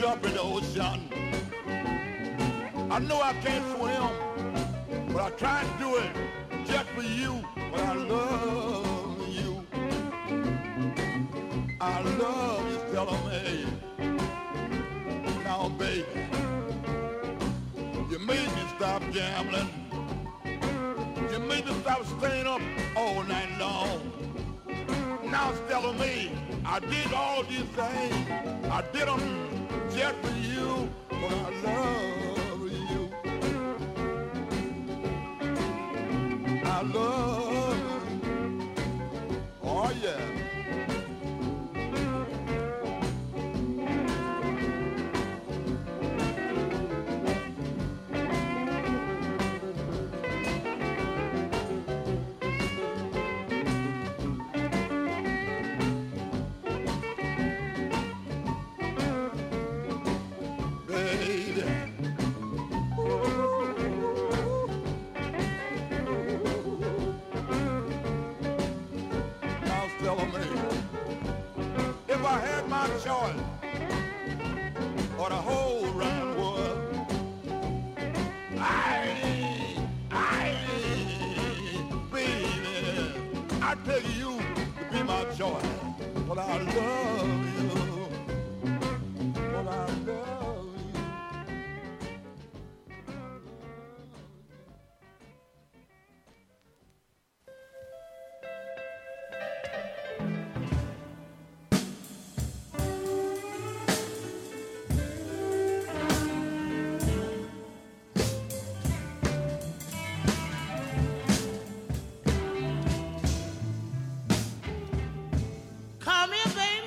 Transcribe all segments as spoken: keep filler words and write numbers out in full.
jump in the ocean. I know I can't swim, but I try to do it just for you. But I love you. I love you, Stella Mae. Now, baby, you made me stop gambling. You made me stop staying up all night long. Now, Stella Mae, I did all these things. I did them just for you, but I love you. I love you. Oh, yeah. Choice or the whole round world, I, I, baby, I tell you to be my choice. But I love you. But I love you. Come here, baby.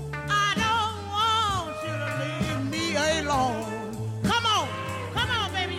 Come on, come on, baby.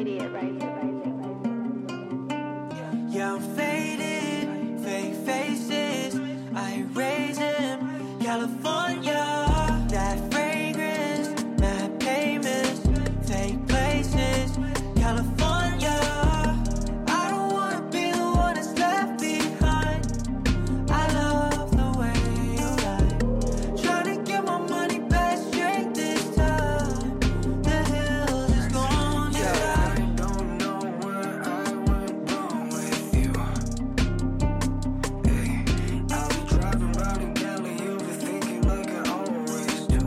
radio, radio, radio, radio. Yeah, I'm faded, fake faces, I erase them. California, that fragrance, mad payments, fake places. California, I don't wanna be the one that's left behind. I love the way you lie. Trying to get my money back straight this time. The hills is gone, yeah. I don't know where I went wrong with you. Hey, I'll be driving around in Cali, you'll be thinking like I always do.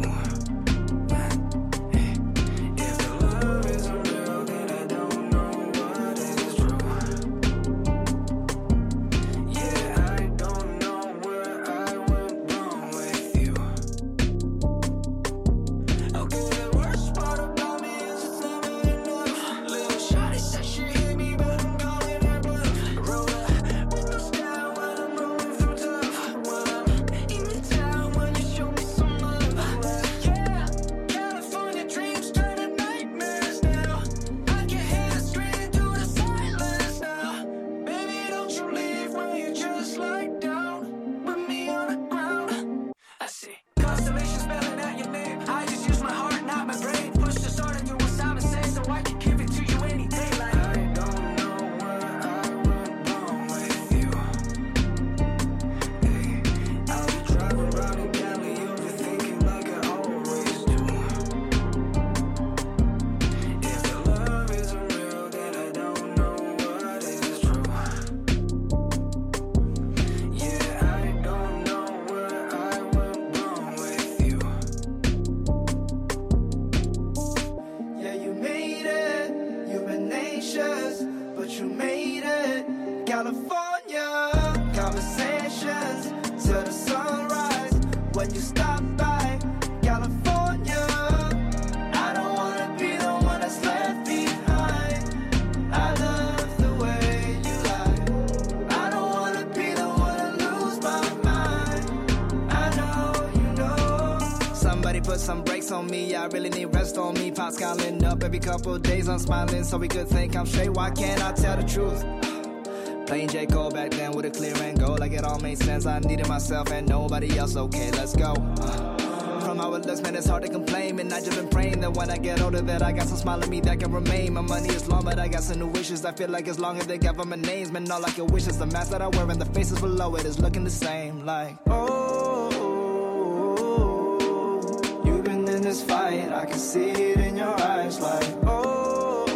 Hey, if the love isn't real, then I don't know what is true. Yeah, I don't know where I went wrong with you. Okay, the worst part about me is it's never enough. Little shawty said she hit me, but I'm calling her bluff. Roll up with the style when I'm rolling through tough. When I'm in the town, when you show me some love. Yeah, California dreams turn to nightmares now. I can hear it screaming through the silence now. Baby, don't you leave when you just lie down with me on the ground. I see constellations spelling out your name. I just use my heart, not my brain. Push the start and do what Simon says, so I can give it to you any day. Like I don't know where I went wrong with you. Hey, I'll be driving around in Cali, you'll be thinking like I always do. If the love isn't real, then I don't know what is true. Yeah, I don't know where I went wrong with you. Yeah, you made it. You've been anxious, but you made it. California, conversations till the sunrise. When you stop by California, I don't wanna be the one that's left behind. I love the way you lie. I don't wanna be the one to lose my mind. I know you know. Somebody put some brakes on me. I really need rest on me. Pops calling up every couple days. I'm smiling so we could think I'm straight. Why can't I tell the truth? Playing J. Cole back then with a clear and go. Like it all made sense. I needed myself and nobody else. Okay, let's go. Uh, From how it looks, man, it's hard to complain. And I just been praying that when I get older that I got some smile in me that can remain. My money is long, but I got some new wishes. I feel like as long as they government names, man, all like your wishes. The mask that I wear and the faces below it is looking the same. Like, oh, you've been in this fight. I can see it in your eyes. Like, oh,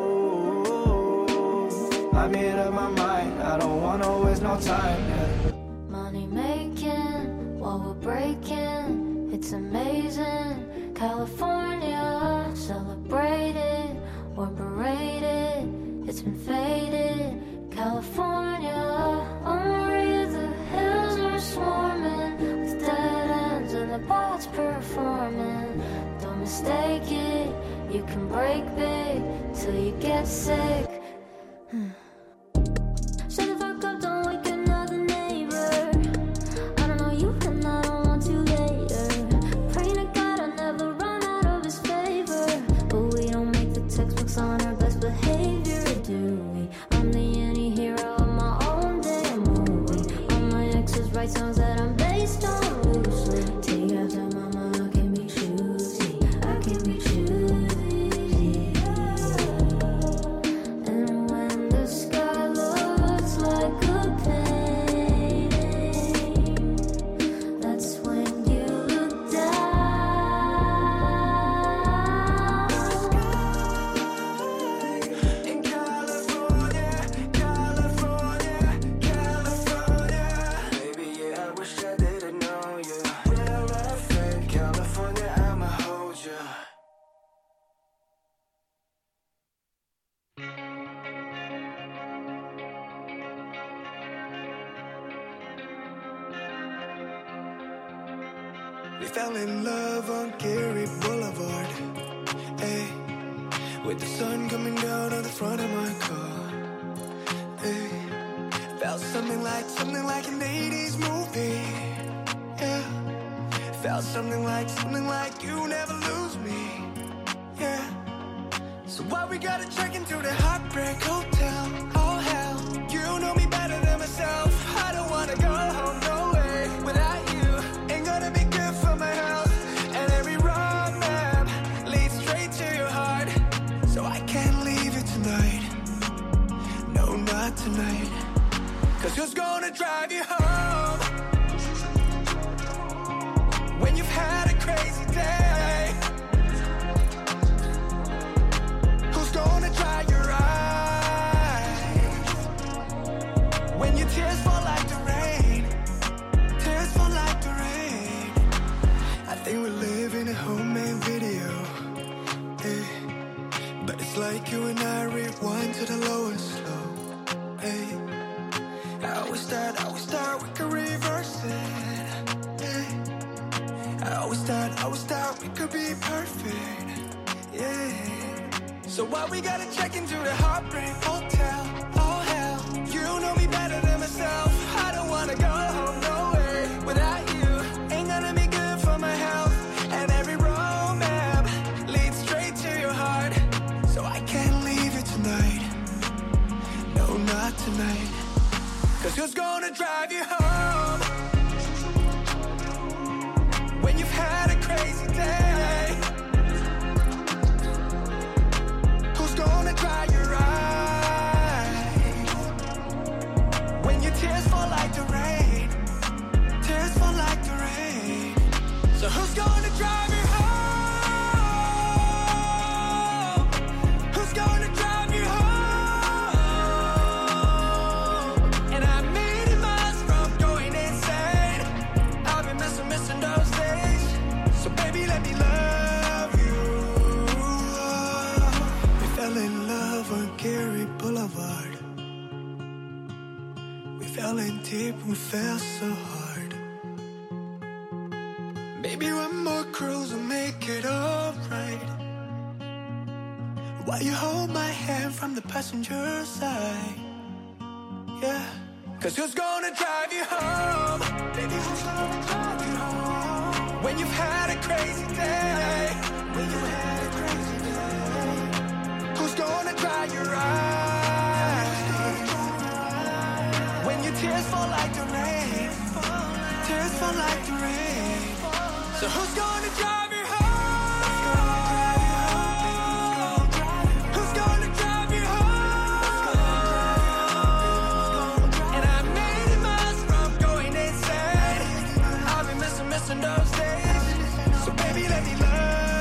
I made up my mind. I don't wanna waste no time. Yeah. Money making while we're breaking, it's amazing. California, celebrated, we're berated, it's been faded. California, on Maria, the hills are swarming with dead ends and the bots performing. Don't mistake it, you can break big till you get sick. Shut the fuck up, don't wake another neighbor. I don't know you and I don't want to later. Pray to God I'll never run out of his favor. But we don't make the textbooks on our best behavior, do we? I'm the anti-hero of my own damn movie. All my exes write songs that I'm based on loosely. Take after mama, I can be choosy. I can be choosy. And when the sky looks like a painting, that's when you look down. In California, California, California. Baby, yeah, I wish I didn't know you. Real or fake, California, I'ma hold you. We fell in love on Gary Boulevard, hey, with the sun coming down on the front of my car, hey. Felt something like, something like an eighties movie, yeah. Felt something like, something like you never lose me, yeah. So why we gotta check into the Heartbreak Hotel? Oh hell, you know me better than myself. I don't wanna go home, no way. Without you, ain't gonna be good for my health. And every wrong map leads straight to your heart. So I can't leave it tonight. No, not tonight. Cause who's gonna drive you home when you've had a crazy day? Who's gonna dry your eyes when your tears fall like the rain? Tears fall like the rain. I think we're living a homemade video, hey. But it's like you and I rewind to the lowest slow, hey. I always thought, I always thought we could reverse it, hey. I always thought, I always thought we could be perfect, yeah. So why we gotta check into the Heartbreak Hotel? Oh hell, you know me better than myself. I don't wanna go home, no way. Without you, ain't gonna be good for my health. And every road map leads straight to your heart. So I can't leave it tonight. No, not tonight. Cause who's gonna drive you home when you've had a crazy day? Who's gonna dry your eyes when your tears fall like the rain? Tears fall like the rain. So who's gonna drive you home? Who's gonna drive you home? Boulevard. We fell in deep, we fell so hard. Maybe one more cruise will make it alright. While you hold my hand from the passenger side, yeah. Cause who's gonna drive you home? Baby, who's gonna drive you home when you've had a crazy day? When you had a crazy day. Who's gonna dry your eyes when your tears fall like the rain? Tears fall like the rain. So who's gonna drive you home? Who's gonna drive you home? And I made it miles from going insane. I've been missing, missing those days. So baby, let me love.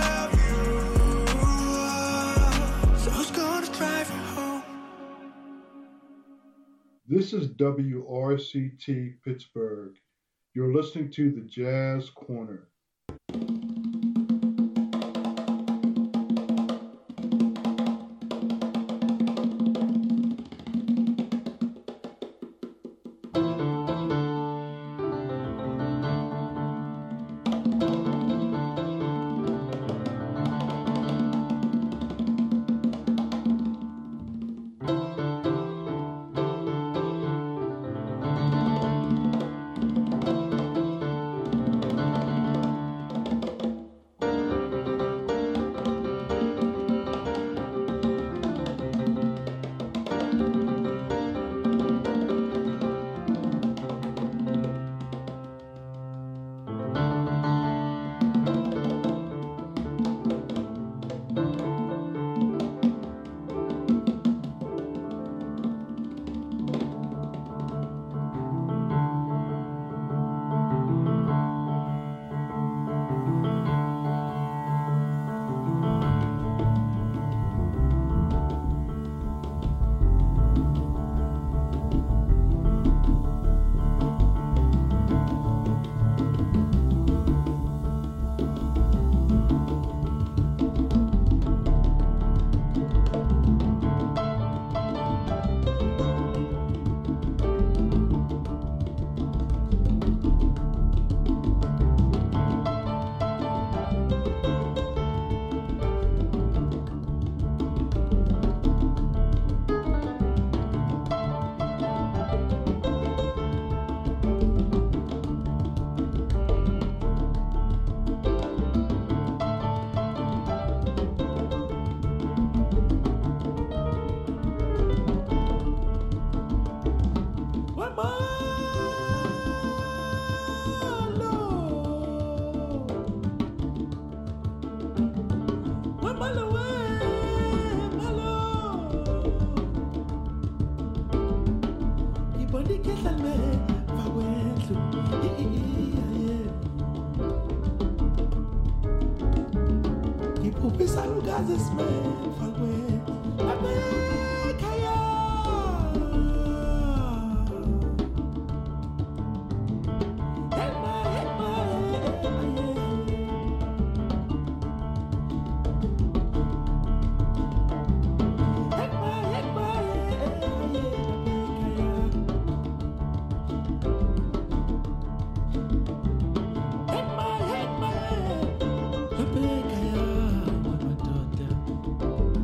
This is W R C T Pittsburgh. You're listening to the Jazz Corner. Hey,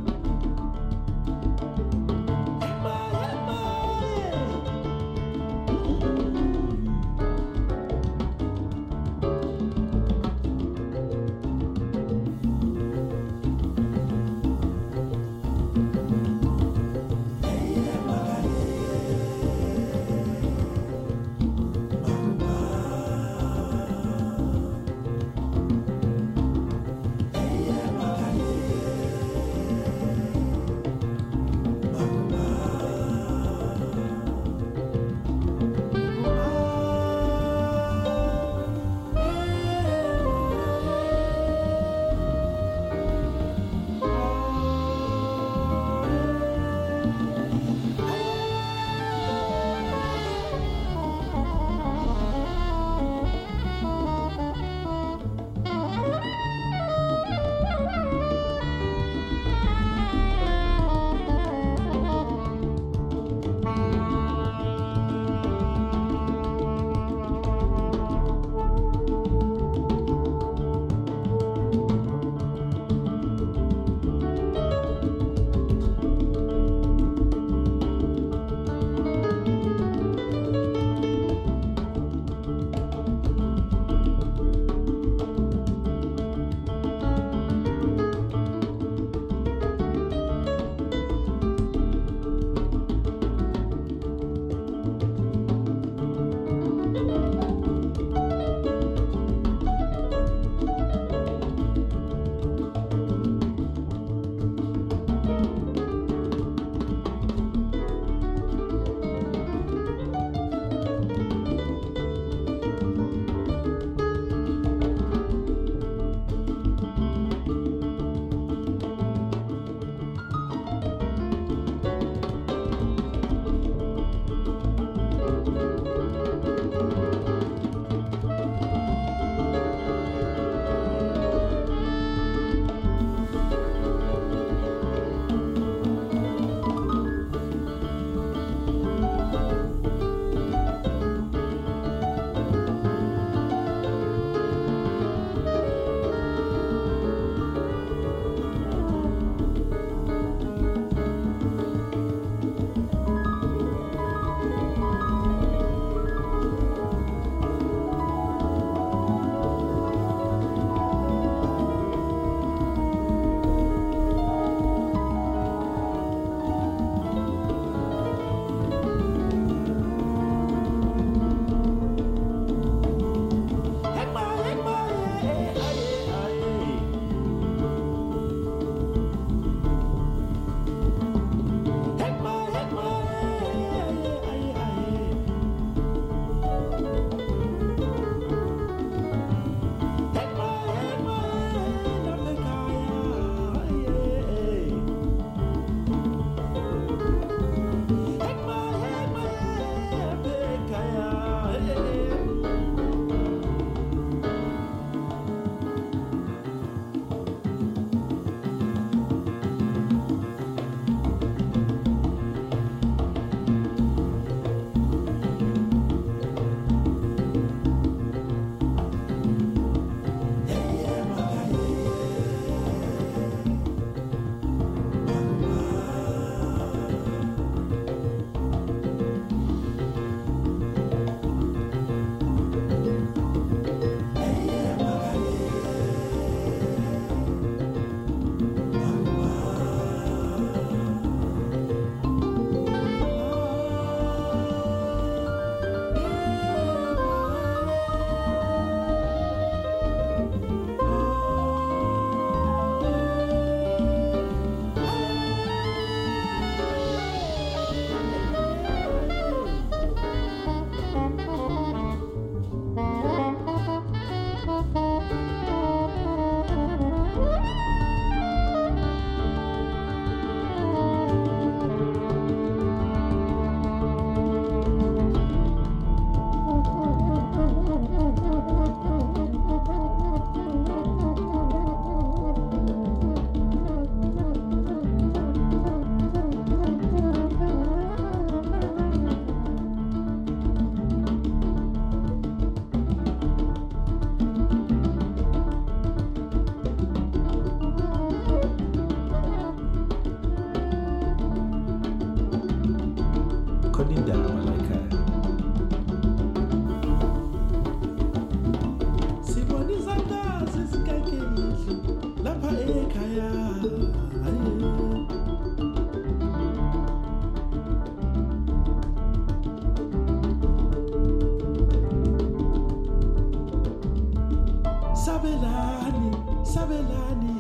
khona indaba la ekhaya. Sibona izandazi zikakeli lapha ekhaya. Sabelani, sabelani.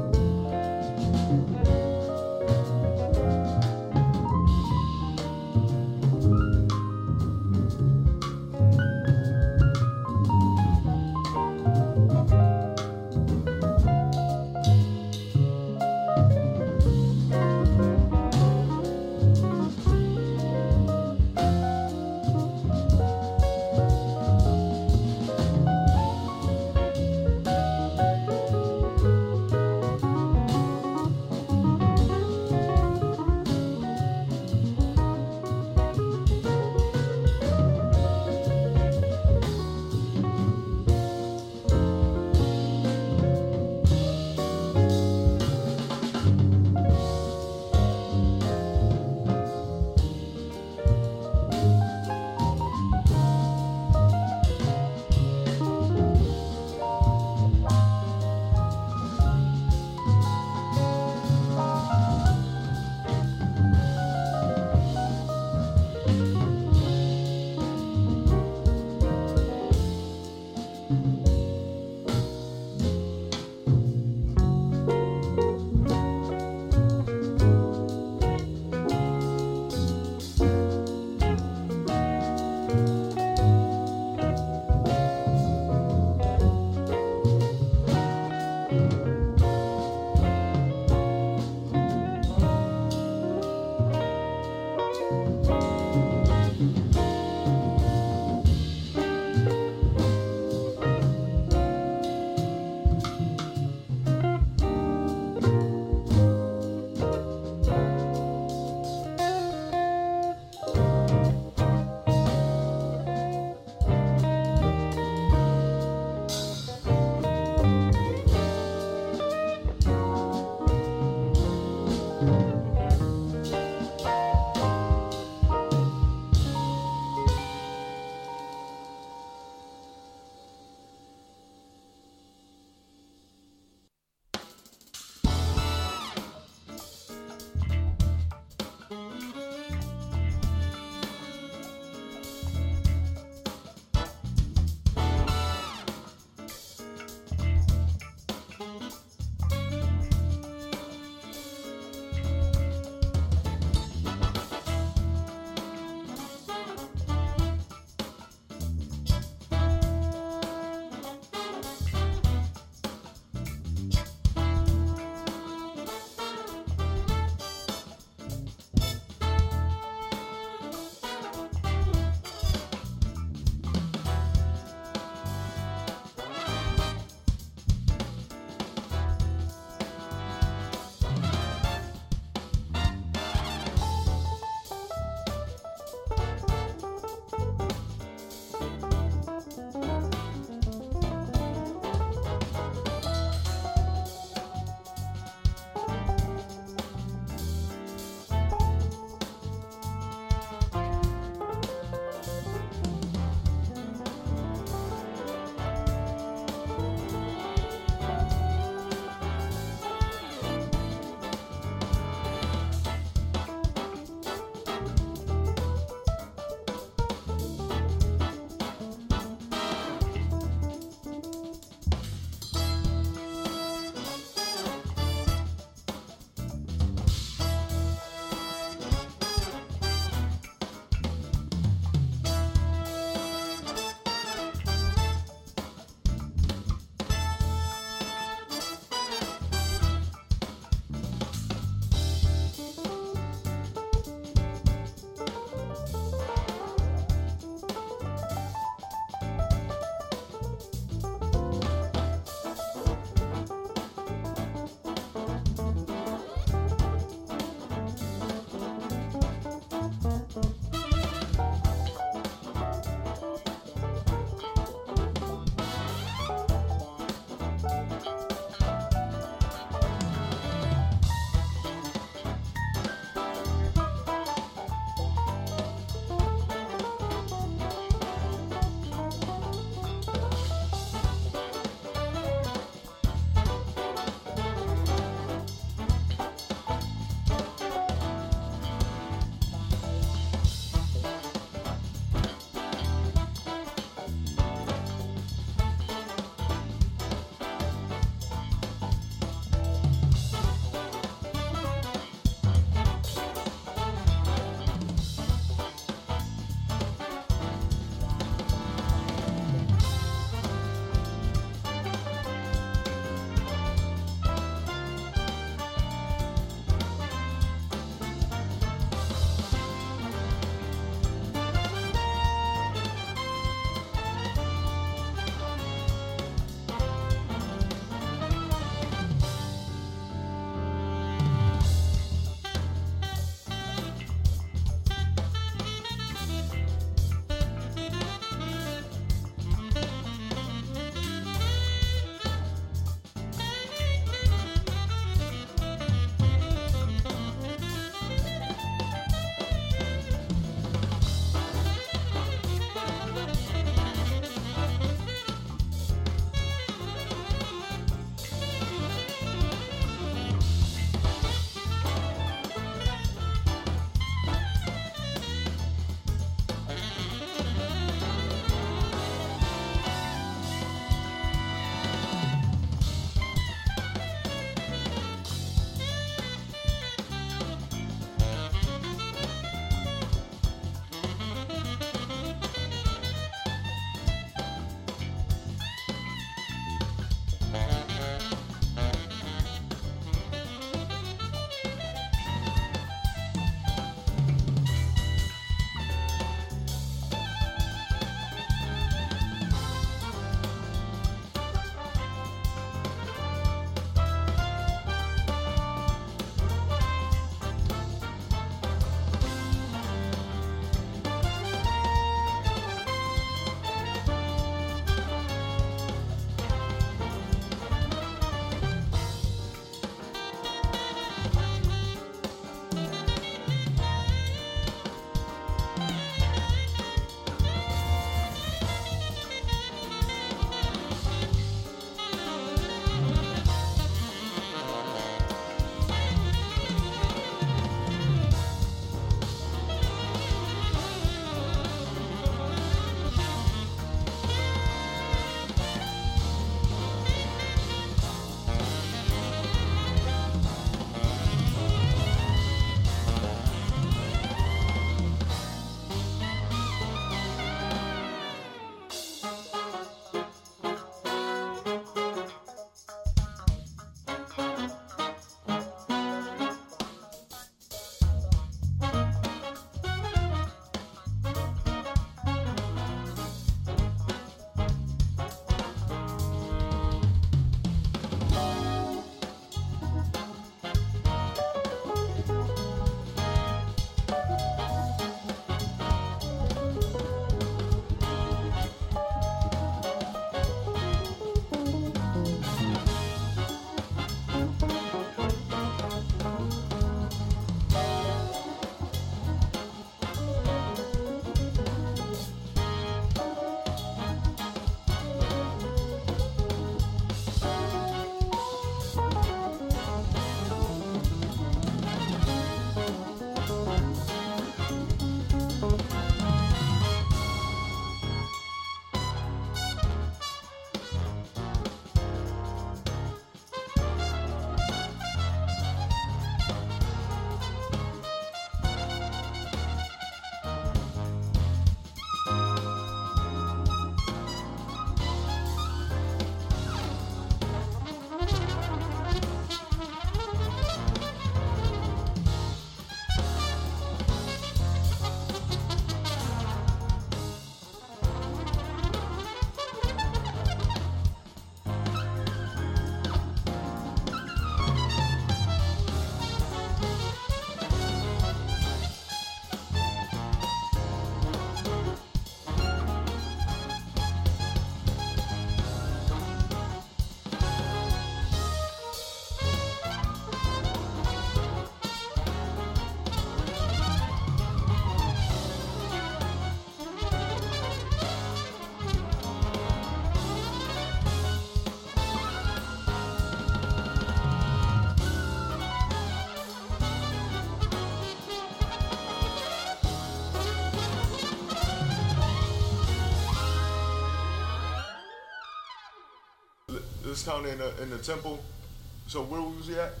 This kind of in the, in the temple. So where was he at?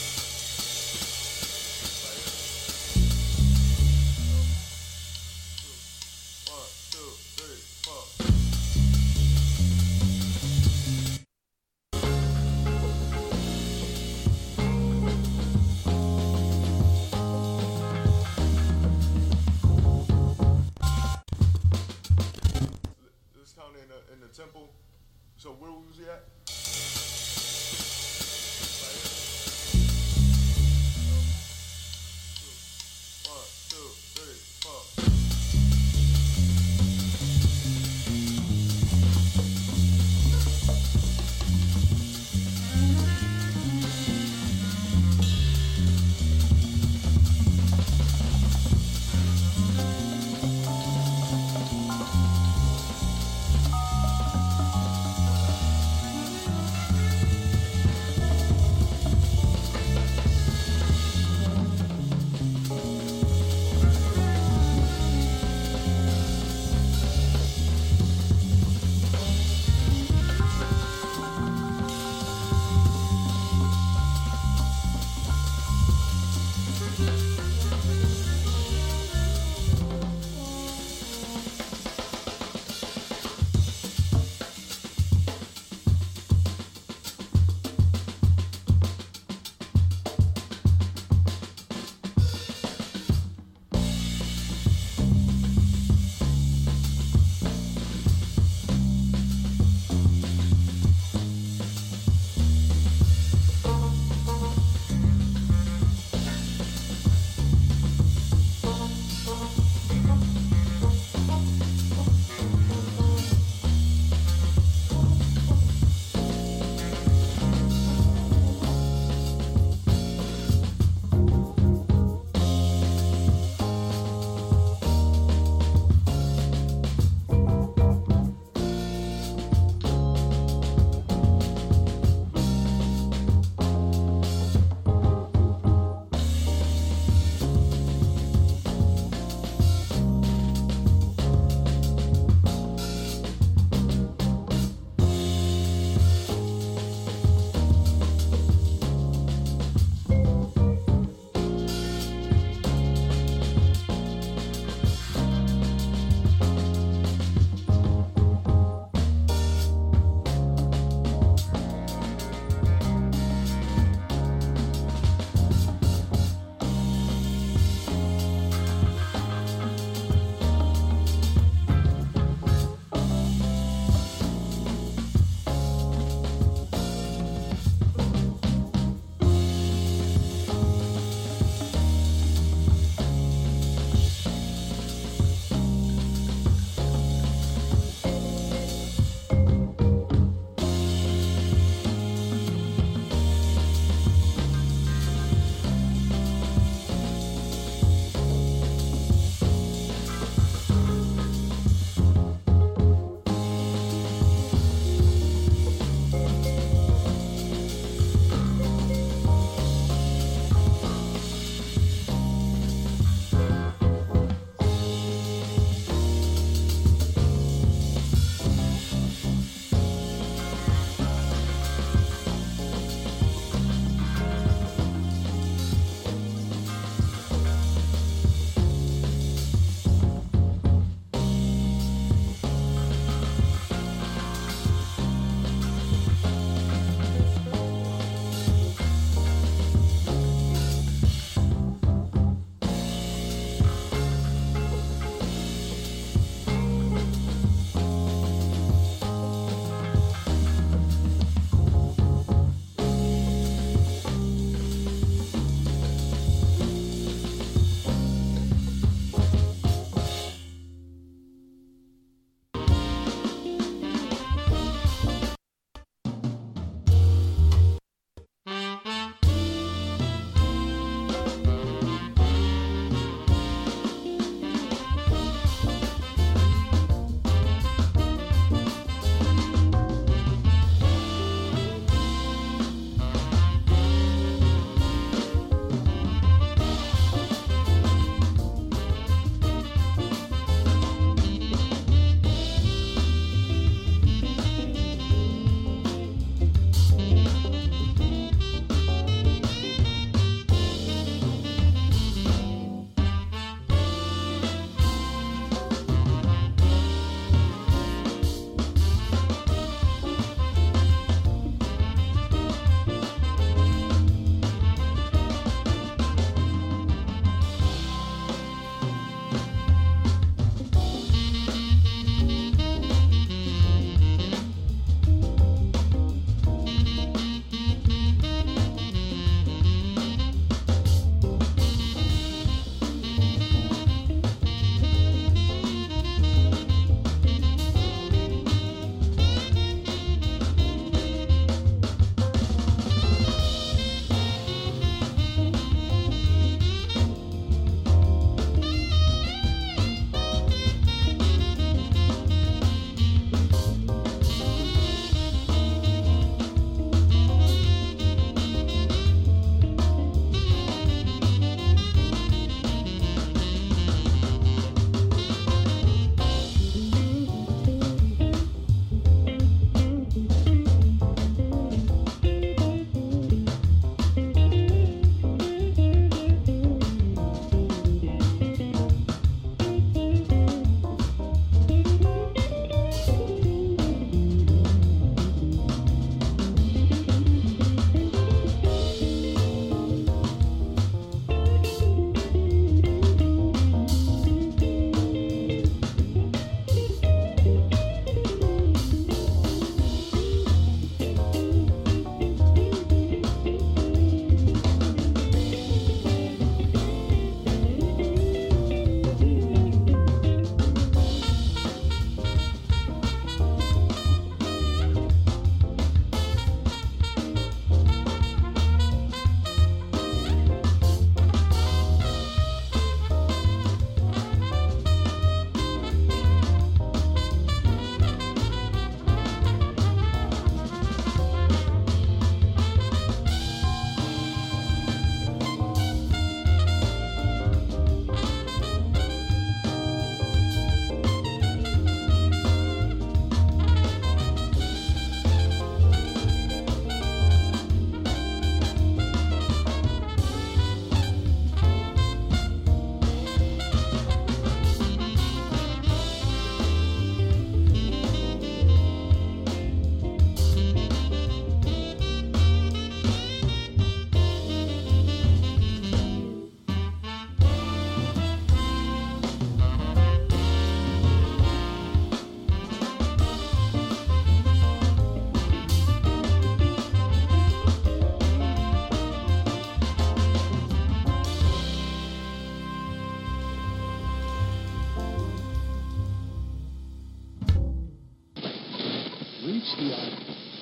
One, two, three, four. This kind of in the, in the temple. So where was he at? One, two, three, four. H D I.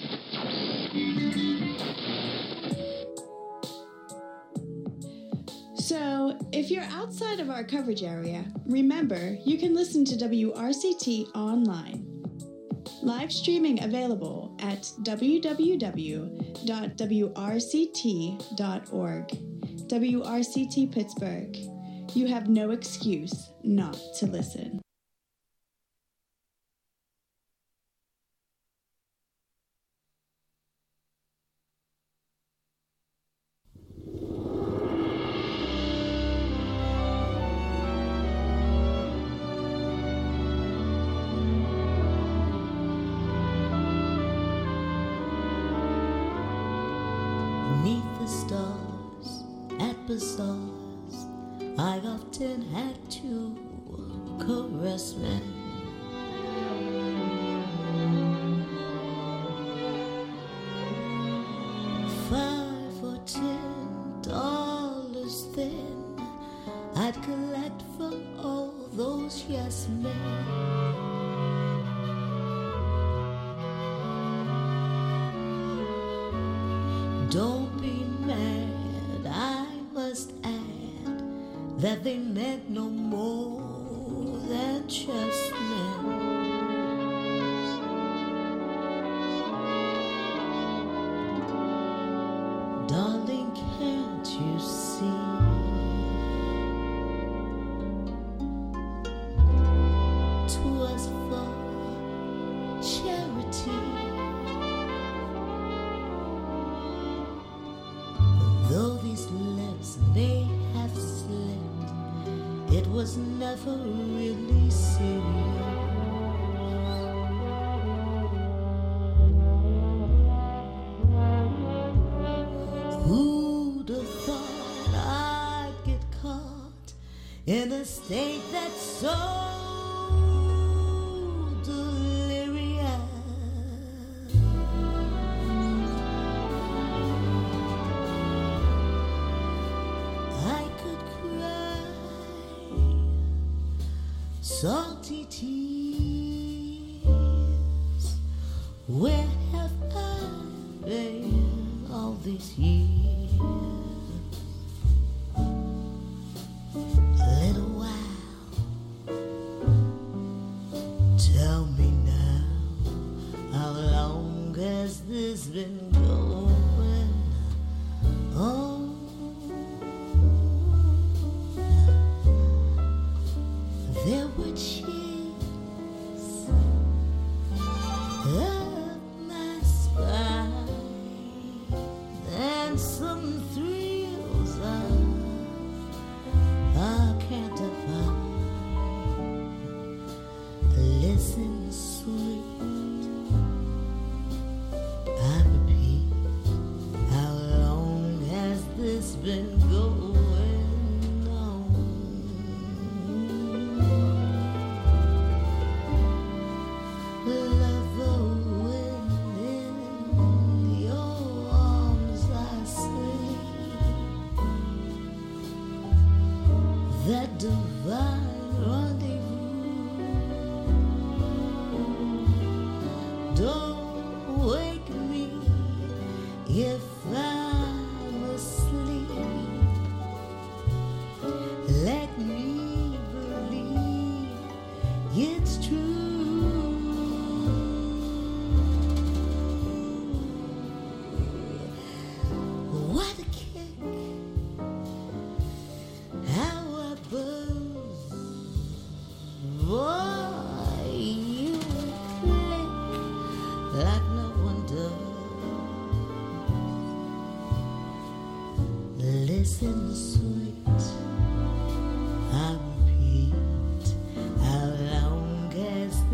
So, if you're outside of our coverage area, remember you can listen to W R C T online. Live streaming available at w w w dot w r c t dot org. W R C T Pittsburgh. You have no excuse not to listen. Beneath the stars, at bazaars, I often had to caress men. Five or ten dollars then I'd collect from all those yes men. Don't be mad, I must add that they meant no more than just men. Darling, can't you see? Twas for charity. Though these lips may have slipped, it was never really serious. Who'd have thought I'd get caught in a state that's so delirious? Salty tears, where have I been all these years? A little while, tell me now, how long has this been going on? There were cheers up my spine and some thrills I, I can't define. Listen, sweet, I repeat, how long has this been going? That divine rendezvous. Don't wake me if I'm asleep. Let me believe it's true. What a kick! How I buzz, boy, you click like no one does. Listen, sweet, I repeat, how long has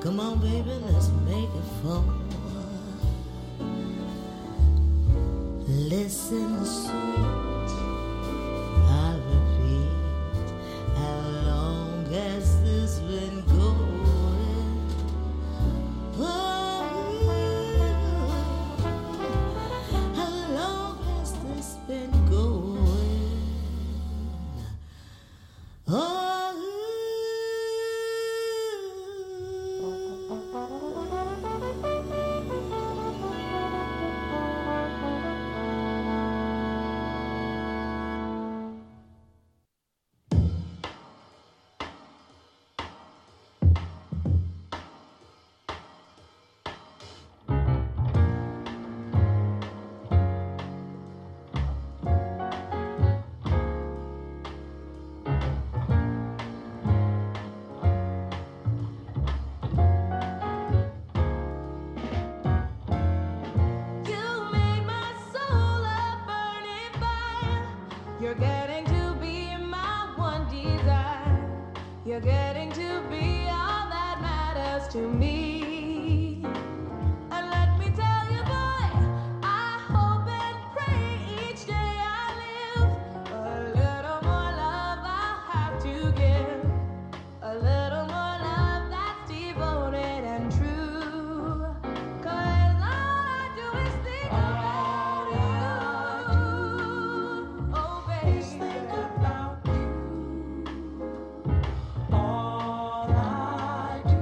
Come on, baby, let's make it forward. Listen, sweet, I'll repeat how long has this been going? Oh, how long has this been going? Oh. You're getting to be my one desire. You're getting to be all that matters to me. And let me tell you, boy, I hope and pray each day I live. A little more love I'll have to give. A little more love that's devoted and true. 'Cause all I do is think about you. Oh, baby. Just think about you. All I do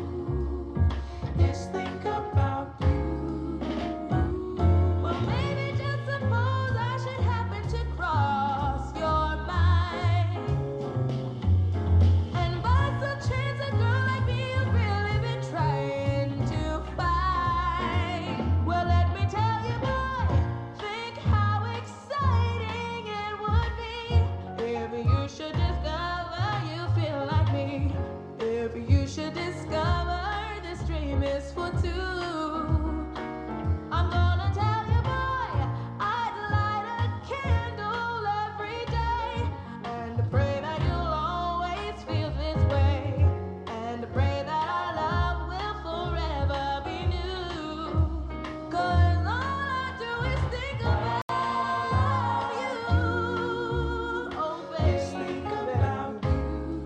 is think about you. Well, maybe just suppose I should happen to cross your mind. And by some chance, a girl like me you've really been trying to find. Well, let me tell you, boy, think how exciting it would be if you should discover you feel like me. If you should discover this dream is for two. I'm gonna tell you, boy, I'd light a candle every day and pray that you'll always feel this way, and pray that our love will forever be new. 'Cause all I do is think about you. Oh, baby. Just think about you.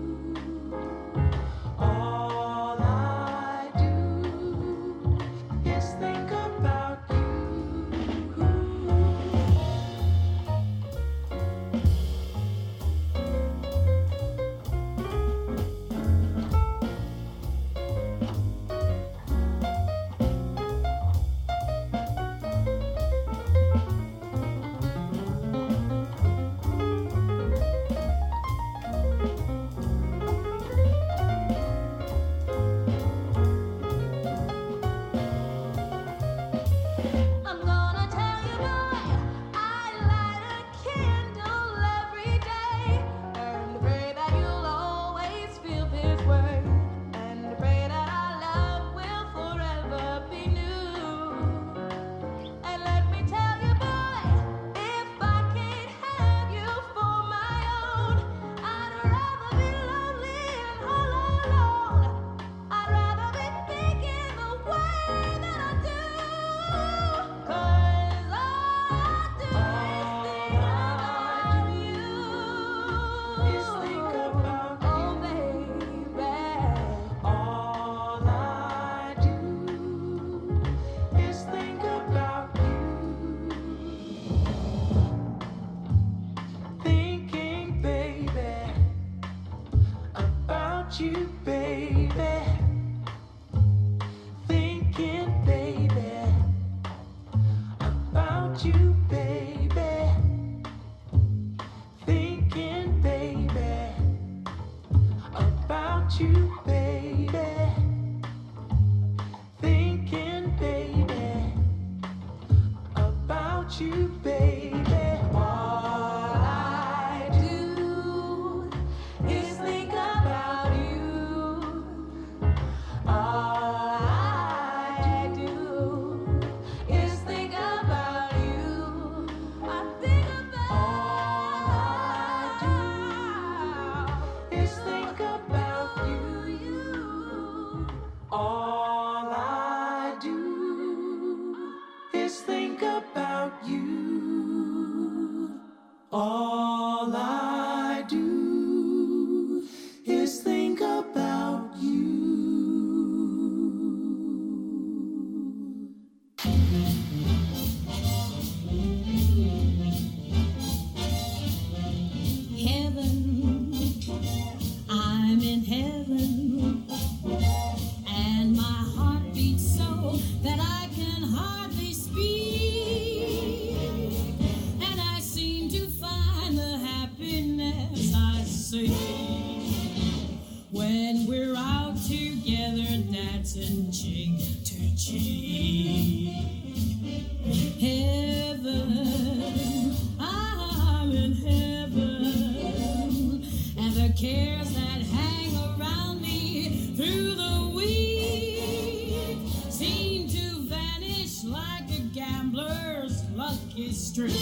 All I do is think about you. I'm gonna tell you, boy, I light a candle every day and pray that you'll always feel this way, and pray that our love will forever be new. And let me tell you, boy, if I can't have you for my own, I'd rather be lonely and all alone. I'd rather be thinking the way that I do. 'Cause all I do is think about you. Oh, baby. All I do is think about you. Thinking, baby, about you, baby. Thinking, baby, about you, baby. Thinking, baby, about you, baby. Thinking, baby, about you, baby. All I do is think about you. All I do is think about you. I think about all I do is think about you. dancing cheek to cheek. Heaven, I'm in heaven, and the cares that hang around me through the week seem to vanish like a gambler's lucky streak.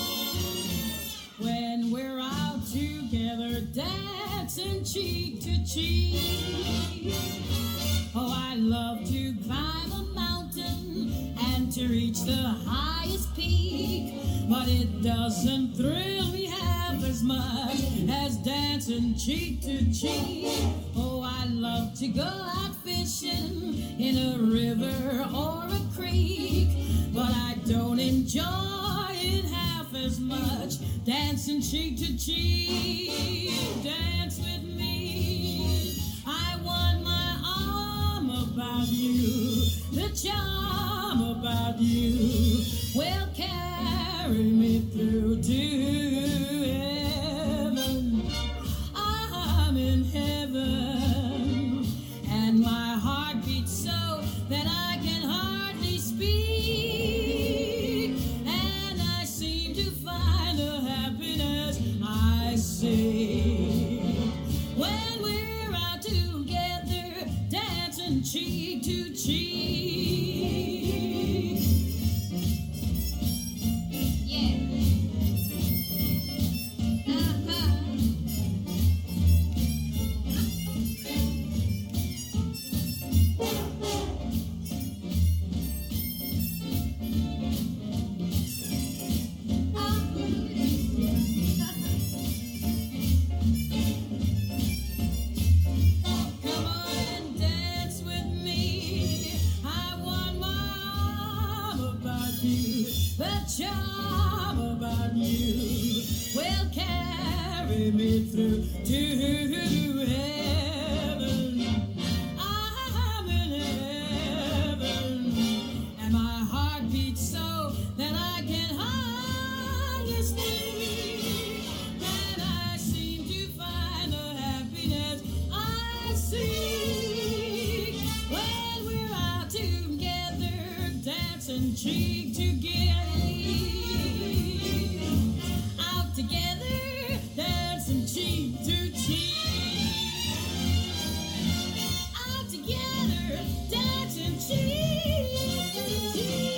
When we're out together dancing cheek to cheek. Oh, I love to climb a mountain and to reach the highest peak, but it doesn't thrill me half as much as dancing cheek to cheek. Oh, I love to go out fishing in a river or a creek, but I don't enjoy it half as much dancing cheek to cheek. Dance with me, I want my arm about you, the charm about you will carry me through to heaven. I'm in heaven, and my heart beats so that I can hardly speak, and I seem to find the happiness I seek when we're out together dancing cheek to cheek. Yeah. Uh-huh. Come on and dance with me. I want my arm about you. The charm about you will carry me through to heaven. I'm in heaven, and my heart beats so that I can hardly speak, and I seem to find the happiness I seek when we're out together dancing cheek to cheek. Out together dancing cheek to cheek. Out together dancing cheek to cheek.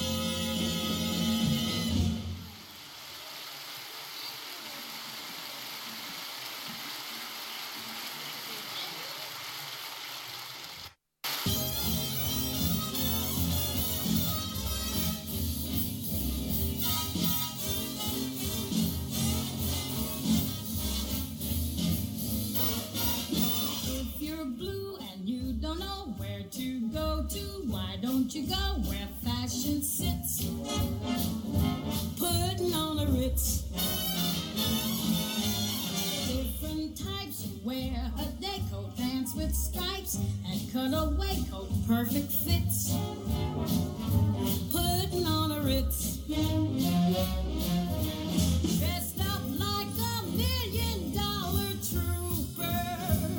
If you're blue and you don't know where to go to, why don't you go where fashion sits? Putting on a Ritz. Different types wear a day coat, dance with stripes, and cutaway coat, perfect fits. Putting on a Ritz. Dressed up like a million dollar trooper,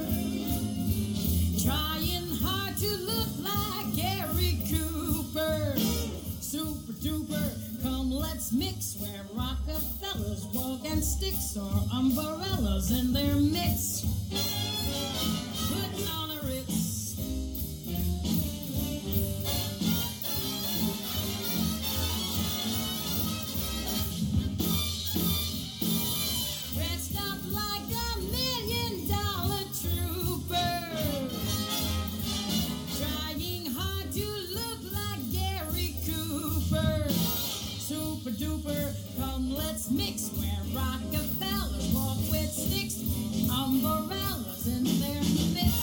trying hard to look like Gary Cooper. Super duper, come let's mix where Rockefellers walk and sticks or umbrellas in their mix. Putting on a Ritz. Dressed up like a million dollar trooper, trying hard to look like Gary Cooper. Super duper, come let's mix where Rockefellers walk with sticks, umbrellas in their midst.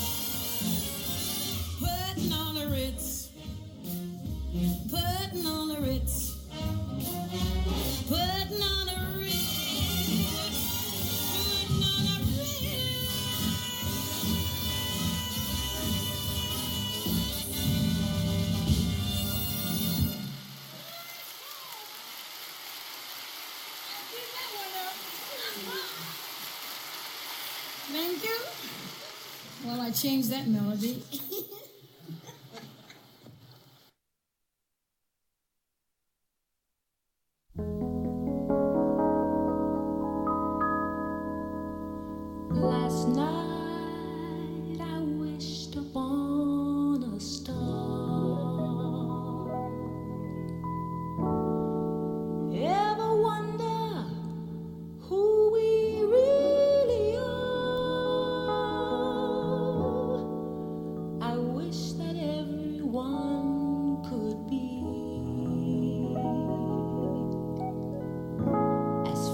Putting on a Ritz. Putting on a Ritz. Putting on a Ritz. Putting on a Ritz. Thank you. Well, I changed that melody. Last night I wished upon a star. Ever wonder who we really are? I wish that everyone could be as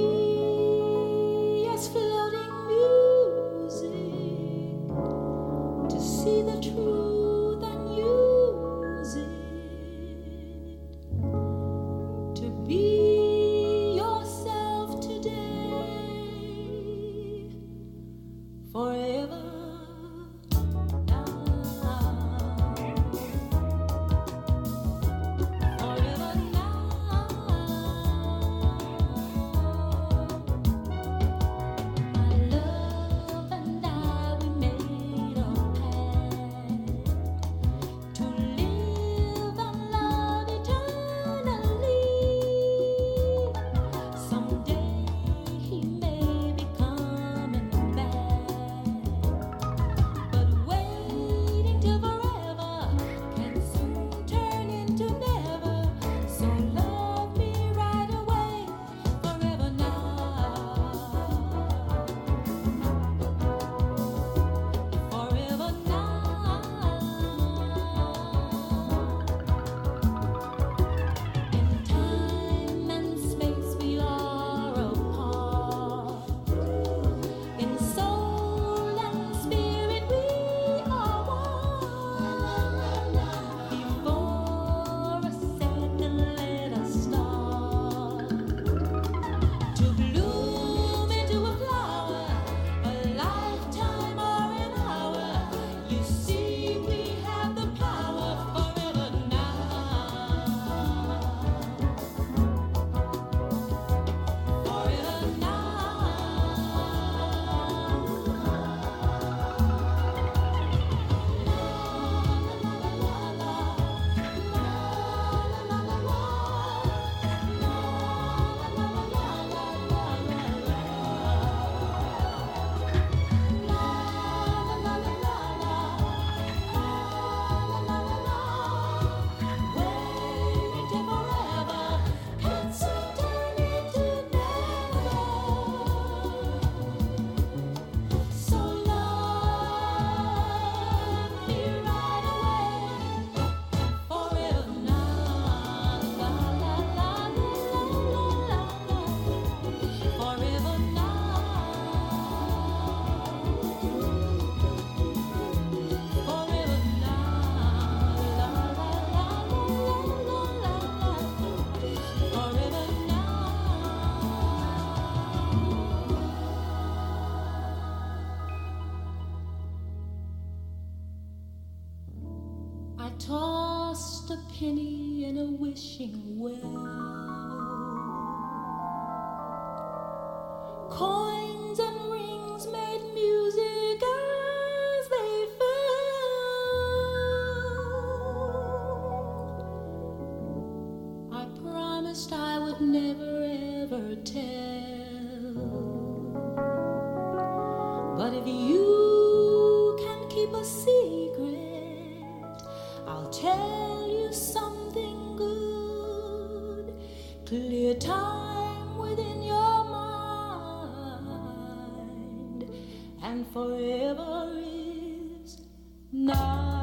free as floating music, to see the truth and use it, to be yourself today, forever. I tossed a penny in a wishing well. Coins and rings made music as they fell. I promised I would never ever tell. But if you can keep a secret, I'll tell you something good. Clear time within your mind, and forever is now.